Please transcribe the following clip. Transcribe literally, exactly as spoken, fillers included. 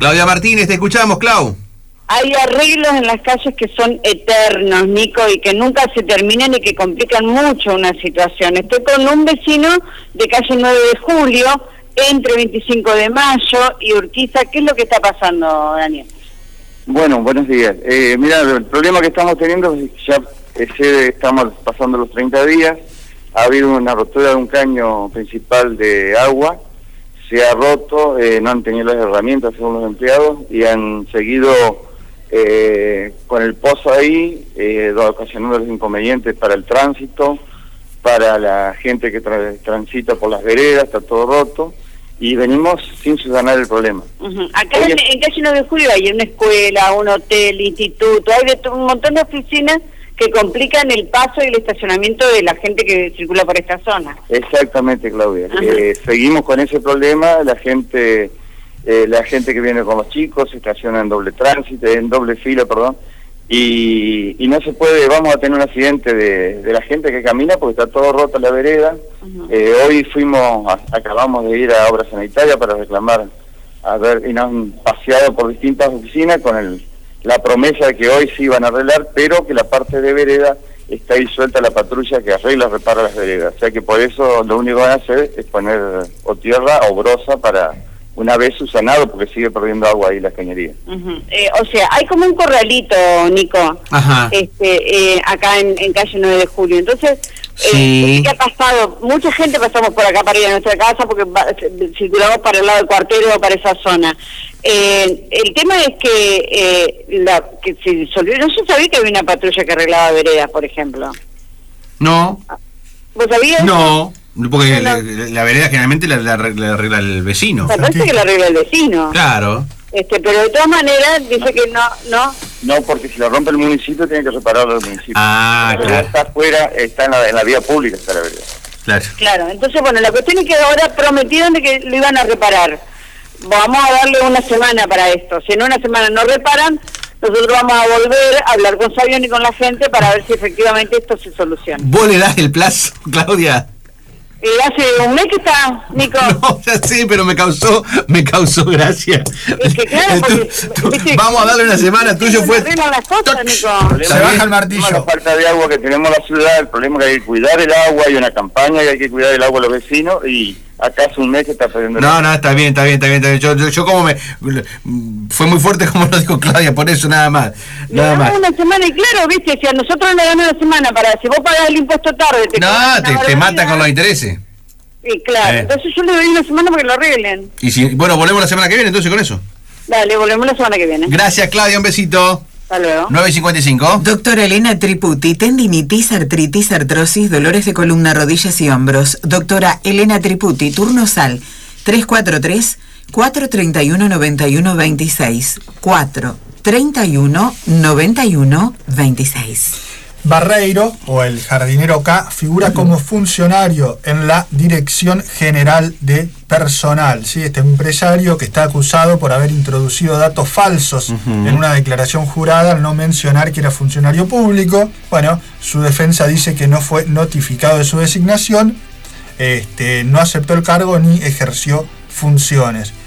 Claudia Martínez, te escuchamos, Clau. Hay arreglos en las calles que son eternos, Nico, y que nunca se terminan y que complican mucho una situación. Estoy con un vecino de calle nueve de julio, entre veinticinco de mayo y Urquiza. ¿Qué es lo que está pasando, Daniel? Bueno, buenos días. Eh, mira, el problema que estamos teniendo es que ya ese, estamos pasando los treinta días, ha habido una rotura de un caño principal de agua, se ha roto, eh, no han tenido las herramientas según los empleados y han seguido eh, con el pozo ahí, eh, ocasionando los inconvenientes para el tránsito, para la gente que tra transita por las veredas, está todo roto. Y venimos sin subsanar el problema. Uh-huh. Acá en, en calle nueve de julio hay una escuela, un hotel, instituto, hay de un montón de oficinas que complican el paso y el estacionamiento de la gente que circula por esta zona. Exactamente, Claudia. Uh-huh. eh, seguimos con ese problema, la gente eh, la gente que viene con los chicos se estaciona en doble tránsito, en doble fila, perdón, y, y no se puede, vamos a tener un accidente de, de la gente que camina porque está todo roto la vereda. Uh-huh. eh, hoy fuimos, a, acabamos de ir a Obra Sanitaria para reclamar, a ver, y nos han paseado por distintas oficinas con el, la promesa de que hoy sí iban a arreglar, pero que la parte de vereda está ahí suelta la patrulla que arregla, repara las veredas. O sea que por eso lo único que van a hacer es poner o tierra o brosa para una vez subsanado, porque sigue perdiendo agua ahí las cañerías. Uh-huh. eh, o sea, hay como un corralito, Nico, Ajá. este eh, acá en, en calle nueve de julio. Entonces, sí. eh, ¿qué ha pasado? Mucha gente pasamos por acá para ir a nuestra casa porque va, circulamos para el lado del cuartero o para esa zona. Eh, el tema es que, eh, la, que se solvió, no se sabía que había una patrulla que arreglaba veredas, por ejemplo. No. ¿Vos sabías? No. Porque no, la, la vereda generalmente la, la, la arregla el vecino. Me parece que la arregla el vecino. Claro. Este, pero de todas maneras dice que no, no. No, porque si la rompe el municipio tiene que repararlo el municipio. Ah, pero claro. está afuera, está en la, en la vía pública, está la vereda. Claro. Claro, entonces bueno, la cuestión es que ahora prometieron de que lo iban a reparar. Vamos a darle una semana para esto. Si en una semana no reparan, nosotros vamos a volver a hablar con Sabión y con la gente para ver si efectivamente esto se soluciona. ¿Vos le das el plazo, Claudia? Eh, hace un mes que está, Nico. No, ya sé, pero me causó, me causó gracia. Es que claro, porque, tú, viste, vamos a darle una semana, tuyo fue... Las cosas, Nico. Se baja el martillo. La falta de agua que tenemos en la ciudad, el problema es que hay que cuidar el agua, hay una campaña y hay que cuidar el agua a los vecinos y acá hace un mes que está perdiendo el No, agua. no, está bien, está bien, está bien. Está bien. Yo, yo, yo como me... Fue muy fuerte como lo dijo Claudia, por eso nada más. Le Nada damos más. una semana y claro, viste, si a nosotros le dan una semana para, si vos pagás el impuesto tarde, te No, te, te mata con los intereses. Sí, claro, Eh. entonces yo le doy una semana para que lo arreglen. Y si, bueno, volvemos la semana que viene entonces con eso. Dale, volvemos la semana que viene. Gracias, Claudia, un besito. Hasta luego. nueve y cincuenta y cinco. Doctora Elena Triputi, tendinitis, artritis, artrosis, dolores de columna, rodillas y hombros. Doctora Elena Triputi, turno sal tres cuatro tres, cuatro tres uno, nueve uno dos seis. cuatro tres uno, nueve uno dos seis. Barreiro, o el jardinero K, figura como funcionario en la Dirección General de Personal, ¿sí? Este empresario que está acusado por haber introducido datos falsos uh-huh. en una declaración jurada al no mencionar que era funcionario público. Bueno, su defensa dice que no fue notificado de su designación, este, no aceptó el cargo ni ejerció funciones.